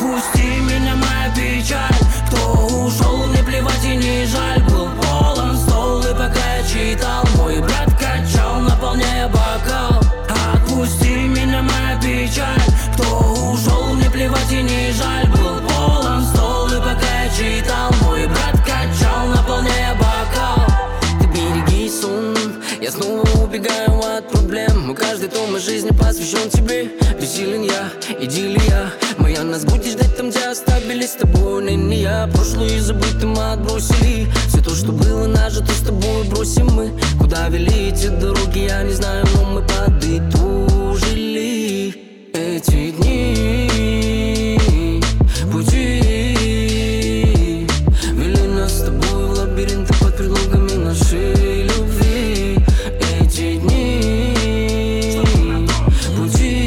Отпусти меня, моя печаль. Кто ушел, мне плевать и не жаль. Был полон стол, и пока я читал, мой брат качал, наполняя бокал. Отпусти меня, моя печаль. Кто ушел, мне плевать и не жаль. Был полон стол, и пока я читал, мой брат качал, наполняя бокал. Ты береги сон, я снова убегаю от проблем. Мой каждый том из жизни посвящен тебе. Бессилен я, идиллия моя, нас будет ждать там, где оставили с тобой ныне я. Прошлое забыто мы отбросили. Все то, что было нажито, с тобой бросим мы. Куда вели эти дороги, я не знаю, но мы подытожили эти дни, пути вели нас с тобой в лабиринты под предлогами нашей любви. Эти дни, пути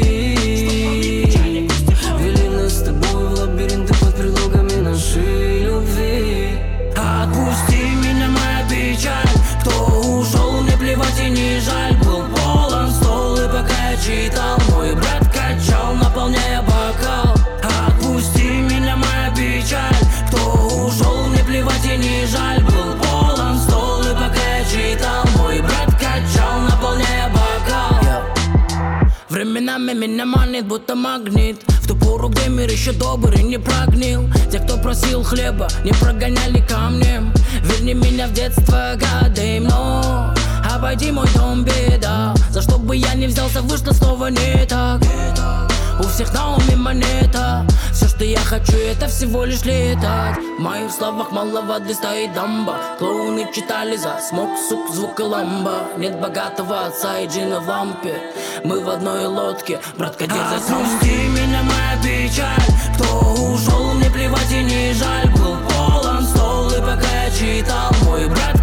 вели нас с тобой в лабиринты под предлогами нашей любви. Отпусти меня, моя печаль. Кто ушел, мне плевать и не жаль. Был полон стол, и пока я читал, мой брат качал, наполняя бокал. Отпусти меня, моя печаль. Кто ушел, мне плевать и не жаль. Был полон стол, и пока я читал, мой брат качал, наполняя бокал. Временами меня манит, будто магнит, в ту пору, где мир еще добрый не прогнил. Те, кто просил хлеба, не прогоняли камнем. Верни меня в детство, гадай, но обойди мой дом, беда. За что бы я не взялся, вышло снова не так. У всех на уме монета. Все, что я хочу, это всего лишь летать. В моих словах мало воды, стоит дамба. Клоуны читали за смог, сук, звук и ламба. Нет богатого отца и джина в лампе. Мы в одной лодке, братка, держись. Отпусти меня, моя печаль. Кто ушел, мне плевать и не жаль. Был полон стол, и пока я читал, мой брат